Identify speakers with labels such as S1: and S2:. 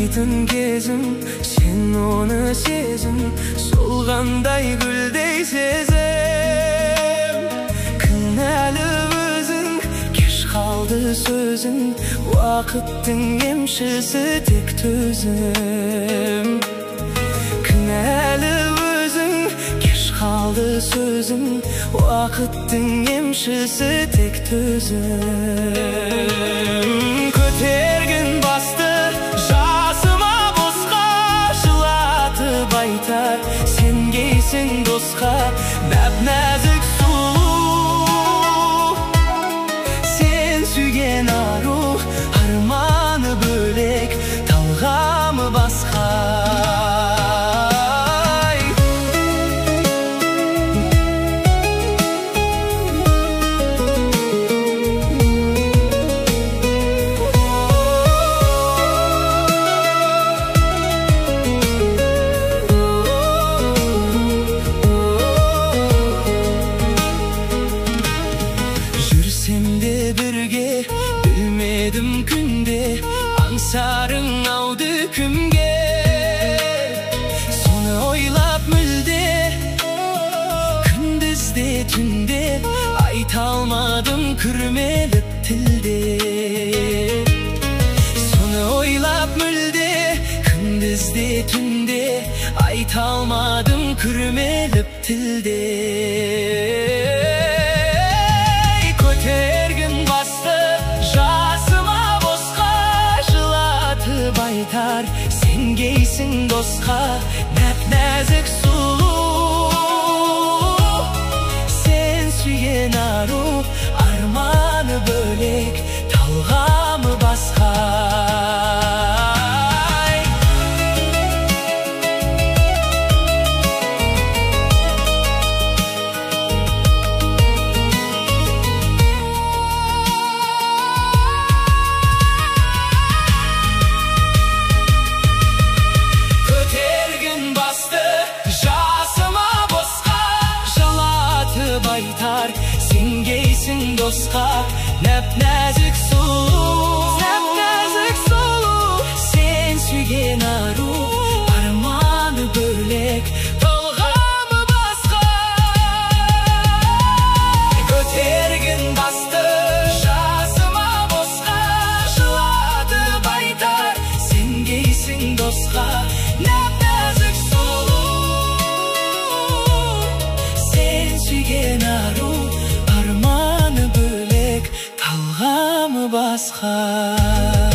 S1: Алтын кезім, сен оны сезім, солғандай гүлдей сезім. Кінәлі өзің, кеш қалды сөзің, уақыттың емшісі тек төзім. Кінәлі өзің, кеш қалды сөзің, уақыттың емшісі тек төзім. Көтергін басты жасыма босқа, жылатып айтар сенгейсің досқа. Нәп-нәзік сұлу, сен сүйген ару, арманы бөлек, талғамы басқа. Білмедім күнде аңсарың ауды кімге, соны ойлап мүлде, күндізде түнде айта алмадым күрмеліп тілде. Соны ойлап мүлде, күндізде түнде айта алмадым күрмеліп тілде. Көтергін басты жасыма босқа, жылатып айтар сенгейсің досқа. Нәп-нәзік сұлу, сен сүйген ару, арманы бөлек, талғамы басқа. Айтар сенгейсің досқа. Нәп-нәзік сұлу, сен сүйген ару, арманы бөлек, талғамы басқа. Көтергін басты жасыма босқа, жылатып айтар сенгейсің досқа. Нәп-нәзік сұлу, сен сүйген ару, арманы бөлек, талғамы басқа.